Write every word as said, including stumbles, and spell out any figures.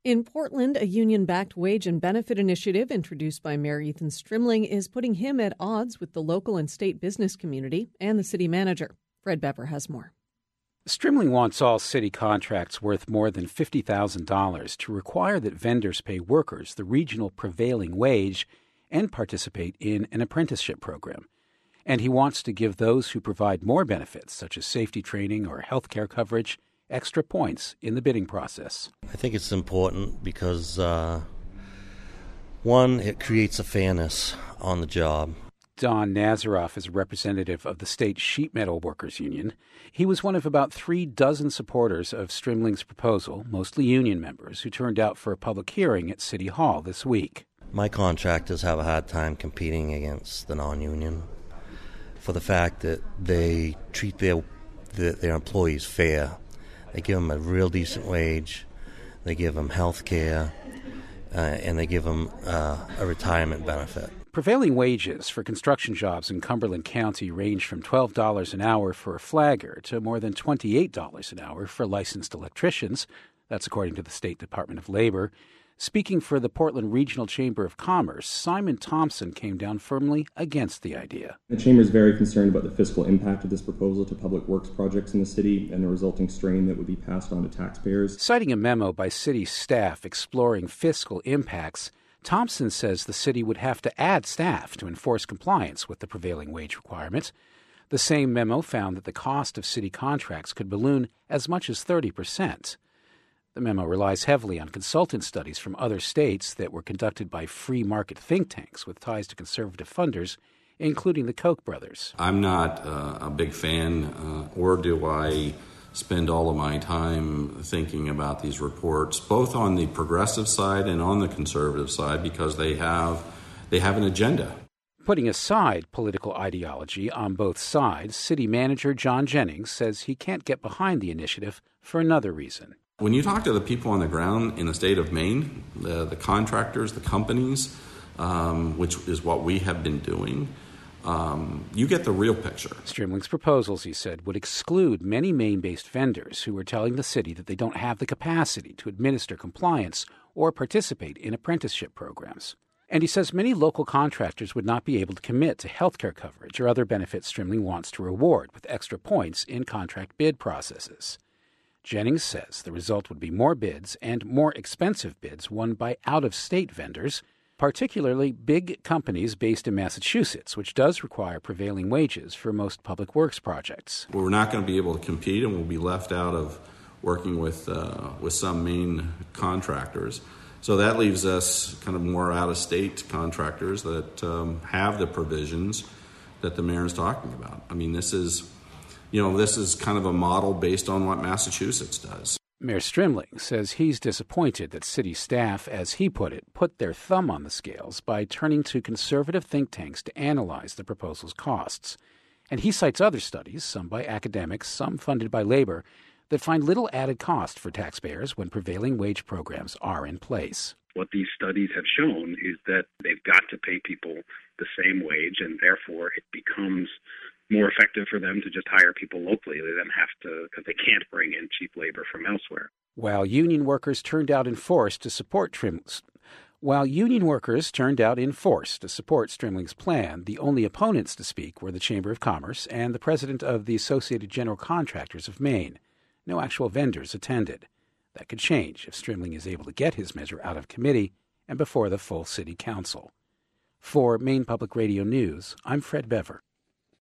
In Portland, a union-backed wage and benefit initiative introduced by Mayor Ethan Strimling is putting him at odds with the local and state business community and the city manager. Fred Bever has more. Strimling wants all city contracts worth more than fifty thousand dollars to require that vendors pay workers the regional prevailing wage and participate in an apprenticeship program. And he wants to give those who provide more benefits, such as safety training or health care coverage, extra points in the bidding process. I think it's important because, uh, one, it creates a fairness on the job. Don Nazaroff is a representative of the state sheet metal workers union. He was one of about three dozen supporters of Strimling's proposal, mostly union members, who turned out for a public hearing at City Hall this week. My contractors have a hard time competing against the non-union for the fact that they treat their their, their employees fair. They give them a real decent wage, they give them health care, uh, and they give them uh, a retirement benefit. Prevailing wages for construction jobs in Cumberland County range from twelve dollars an hour for a flagger to more than twenty-eight dollars an hour for licensed electricians. That's according to the State Department of Labor. Speaking for the Portland Regional Chamber of Commerce, Simon Thompson came down firmly against the idea. The Chamber is very concerned about the fiscal impact of this proposal to public works projects in the city and the resulting strain that would be passed on to taxpayers. Citing a memo by city staff exploring fiscal impacts, Thompson says the city would have to add staff to enforce compliance with the prevailing wage requirement. The same memo found that the cost of city contracts could balloon as much as thirty percent. The memo relies heavily on consultant studies from other states that were conducted by free market think tanks with ties to conservative funders, including the Koch brothers. I'm not uh, a big fan, uh, or do I spend all of my time thinking about these reports, both on the progressive side and on the conservative side, because they have they have an agenda. Putting aside political ideology on both sides, city manager John Jennings says he can't get behind the initiative for another reason. When you talk to the people on the ground in the state of Maine, the, the contractors, the companies, um, which is what we have been doing, Um, you get the real picture. Strimling's proposals, he said, would exclude many Maine-based vendors who were telling the city that they don't have the capacity to administer compliance or participate in apprenticeship programs. And he says many local contractors would not be able to commit to health care coverage or other benefits Strimling wants to reward with extra points in contract bid processes. Jennings says the result would be more bids and more expensive bids won by out-of-state vendors, particularly big companies based in Massachusetts, which does require prevailing wages for most public works projects. We're not going to be able to compete, and we'll be left out of working with uh, with some Maine contractors. So that leaves us kind of more out-of-state contractors that um, have the provisions that the mayor is talking about. I mean, this is, you know, this is kind of a model based on what Massachusetts does. Mayor Strimling says he's disappointed that city staff, as he put it, put their thumb on the scales by turning to conservative think tanks to analyze the proposal's costs. And he cites other studies, some by academics, some funded by labor, that find little added cost for taxpayers when prevailing wage programs are in place. What these studies have shown is that they've got to pay people the same wage, and therefore it becomes more effective for them to just hire people locally. They then have to, because they can't bring in cheap labor from elsewhere. While union workers turned out in force to support Strimling's, while union workers turned out in force to support Strimling's plan, the only opponents to speak were the Chamber of Commerce and the president of the Associated General Contractors of Maine. No actual vendors attended. That could change if Strimling is able to get his measure out of committee and before the full city council. For Maine Public Radio News, I'm Fred Bever.